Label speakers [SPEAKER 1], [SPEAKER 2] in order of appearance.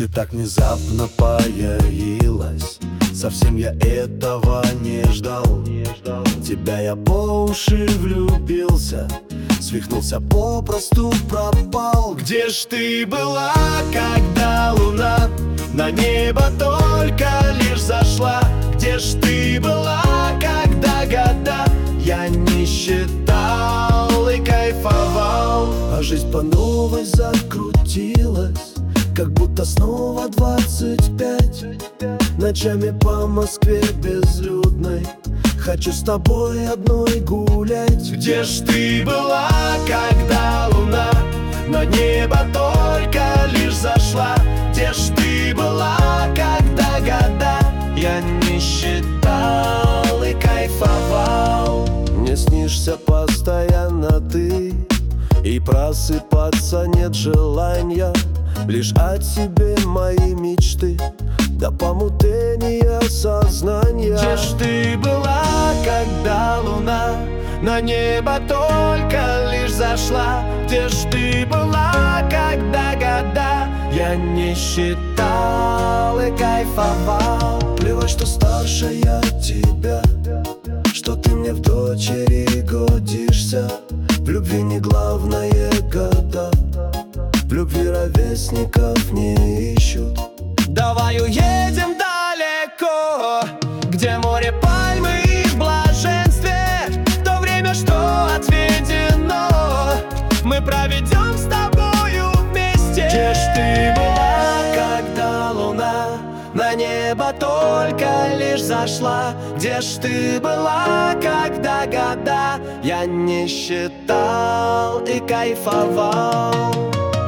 [SPEAKER 1] Ты так внезапно появилась, совсем я этого не ждал. Тебя я по уши влюбился, свихнулся, попросту пропал. Где ж ты была, когда луна на небо только лишь зашла? Где ж ты была, когда года я не считал и кайфовал? А жизнь по новой закрутилась, как будто снова 25. Ночами по Москве безлюдной хочу с тобой одной гулять. Где ж ты была, когда луна на небо только лишь зашла? Где ж ты была, когда года я не считал и кайфовал? Мне снишься постоянно ты, и просыпаться нет желания. Лишь о тебе мои мечты до помутнения сознания. Где ж ты была, когда луна на небо только лишь зашла? Где ж ты была, когда года я не считал и кайфовал? Плевать, что старше я тебя, что ты мне в дочери годишься. В любви не главное года, в любви ровесников не ищут. Давай уедем далеко, где море, пальмы и в блаженстве. То время, что отведено, мы проведем с тобою вместе. Где ж ты была, когда луна на небо только лишь зашла? Где ж ты была, когда года я не считал и кайфовал?